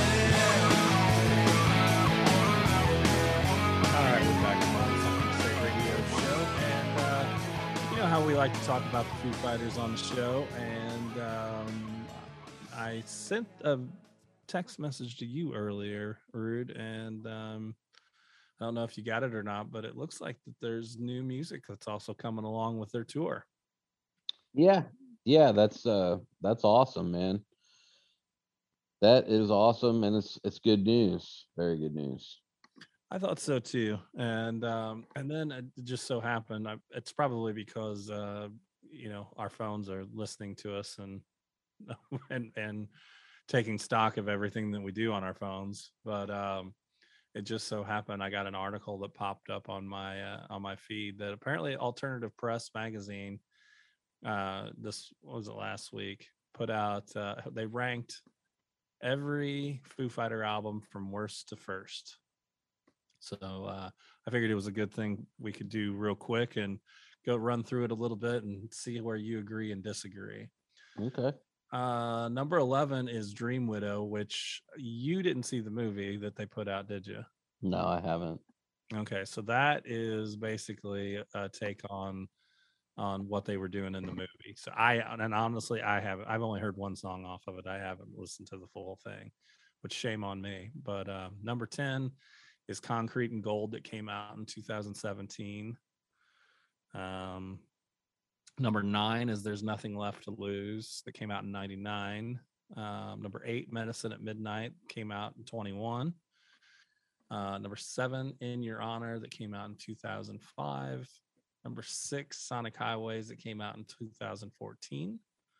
All right, we're back on the Something to Say radio show, and uh, you know how we like to talk about the Foo Fighters on the show, and um, I sent a text message to you earlier, Rude, and um, I don't know if you got it or not, but it looks like that there's new music that's also coming along with their tour. Yeah, yeah, that's uh, that's awesome, man. That is awesome, and it's it's good news. Very good news. I thought so too, and um, and then it just so happened. I, it's probably because uh, you know our phones are listening to us and and and taking stock of everything that we do on our phones. But um, it just so happened I got an article that popped up on my uh, on my feed that apparently Alternative Press magazine, uh, this what was it last week, put out. Uh, they ranked every Foo Fighter album from worst to first. So uh, I figured it was a good thing we could do real quick and go run through it a little bit and see where you agree and disagree. Okay. Uh, number eleven is Dream Widow, which you didn't see the movie that they put out, did you? No, I haven't. Okay, so that is basically a take on on what they were doing in the movie. So I and honestly, I haven't. I've only heard one song off of it. I haven't listened to the full thing, which shame on me. But uh, number ten is Concrete and Gold that came out in two thousand seventeen. Um, number nine is There's Nothing Left to Lose that came out in ninety-nine. Um, number eight, Medicine at Midnight, came out in twenty-one. Uh, number seven, In Your Honor, that came out in two thousand five. Number six, Sonic Highways, that came out in two thousand fourteen.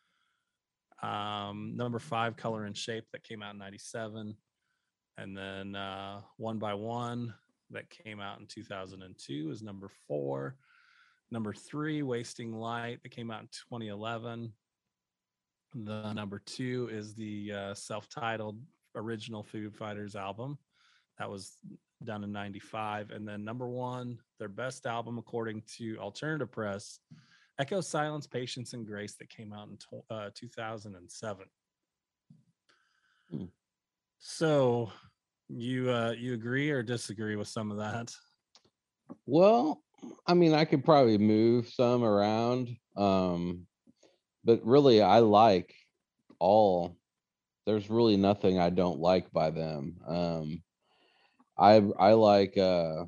Um, number five, Color and Shape, that came out in ninety-seven. And then uh, One by One, that came out in two thousand two, is number four. Number three, Wasting Light, that came out in twenty eleven. The number two is the uh, self-titled original Foo Fighters album. That was done in ninety-five. And then number one, their best album, according to Alternative Press, Echo, Silence, Patience, and Grace, that came out in to- uh, two thousand seven. Hmm. So you uh, you agree or disagree with some of that? Well, I mean, I could probably move some around, um, but really, I like all. There's really nothing I don't like by them. Um, I I like, uh,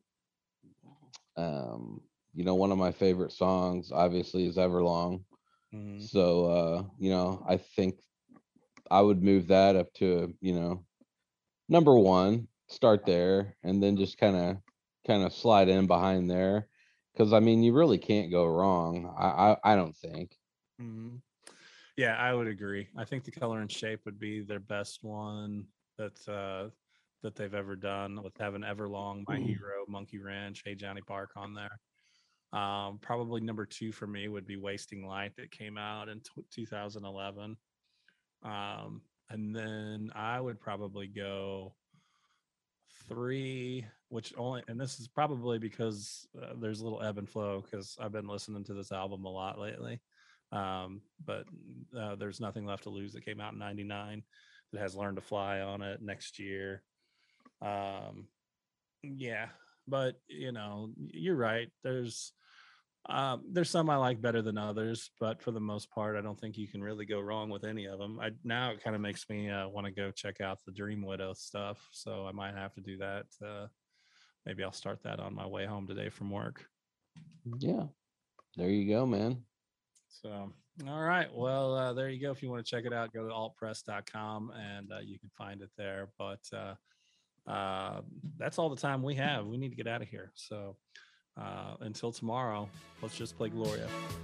um, you know, one of my favorite songs, obviously, is Everlong. Mhm. So, uh, you know, I think I would move that up to, you know, number one, start there, and then just kind of kind of slide in behind there. Because I mean, you really can't go wrong. I I, I don't think. Mhm. Yeah, I would agree. I think The Color and Shape would be their best one that uh, that they've ever done, with having Everlong, My Hero, Monkey Wrench, Hey Johnny Park on there. Um, probably number two for me would be Wasting Light, that came out in t- two thousand eleven. Um, and then I would probably go three, which only, and this is probably because uh, there's a little ebb and flow because I've been listening to this album a lot lately. Um, but uh, There's Nothing Left to Lose, that came out in ninety-nine, that has Learn to Fly on it next year. Um, yeah, but you know, you're right. There's um, there's some I like better than others, but for the most part, I don't think you can really go wrong with any of them. I now it kind of makes me uh, want to go check out the Dream Widow stuff, so I might have to do that. Uh, maybe I'll start that on my way home today from work. Yeah, there you go, man. So, all right. Well, uh, there you go. If you want to check it out, go to alt press dot com and uh, you can find it there. But uh, uh, that's all the time we have. We need to get out of here. So uh, until tomorrow, let's just play Gloria.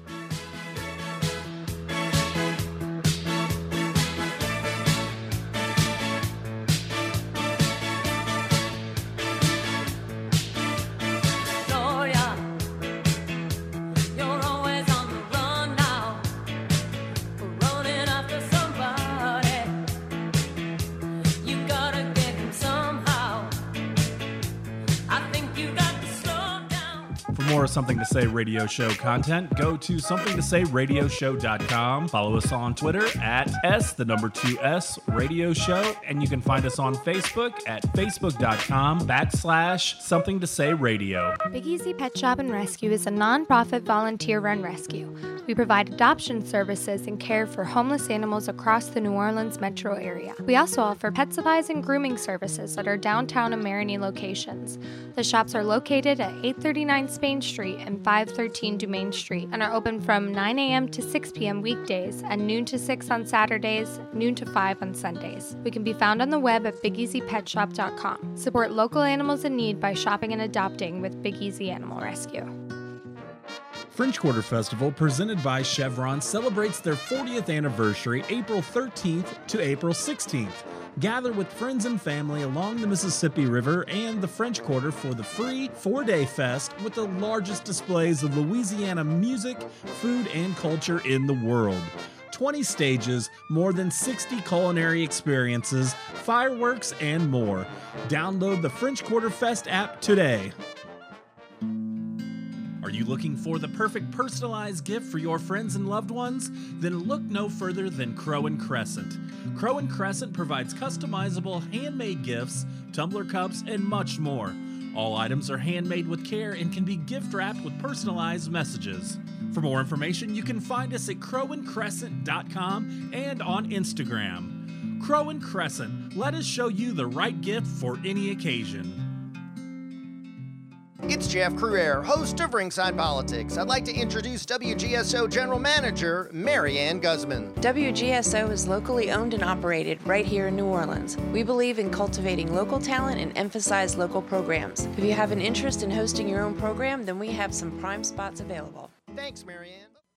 more Something to Say radio show content, go to something to say radio show dot com. Follow us on Twitter at S, the number two S, radio show. And you can find us on Facebook at facebook dot com backslash something to say radio. Big Easy Pet Shop and Rescue is a nonprofit volunteer-run rescue. We provide adoption services and care for homeless animals across the New Orleans metro area. We also offer pet supplies and grooming services at our downtown and Marigny locations. The shops are located at eight thirty-nine Spain Main Street and five thirteen Dumaine Street and are open from nine a.m. to six p.m. weekdays and noon to six on Saturdays, noon to five on Sundays. We can be found on the web at big easy pet shop dot com. Support local animals in need by shopping and adopting with Big Easy Animal Rescue. French Quarter Festival, presented by Chevron, celebrates their fortieth anniversary April thirteenth to April sixteenth. Gather with friends and family along the Mississippi River and the French Quarter for the free four-day fest with the largest displays of Louisiana music, food, and culture in the world. twenty stages, more than sixty culinary experiences, fireworks, and more. Download the French Quarter Fest app today. Are you looking for the perfect personalized gift for your friends and loved ones? Then look no further than Crow and Crescent. Crow and Crescent provides customizable handmade gifts, tumbler cups, and much more. All items are handmade with care and can be gift wrapped with personalized messages. For more information, you can find us at crow and crescent dot com and on Instagram. Crow and Crescent, let us show you the right gift for any occasion. It's Jeff Cruere, host of Ringside Politics. I'd like to introduce W G S O General Manager Mary Ann Guzman. W G S O is locally owned and operated right here in New Orleans. We believe in cultivating local talent and emphasize local programs. If you have an interest in hosting your own program, then we have some prime spots available. Thanks, Mary Ann.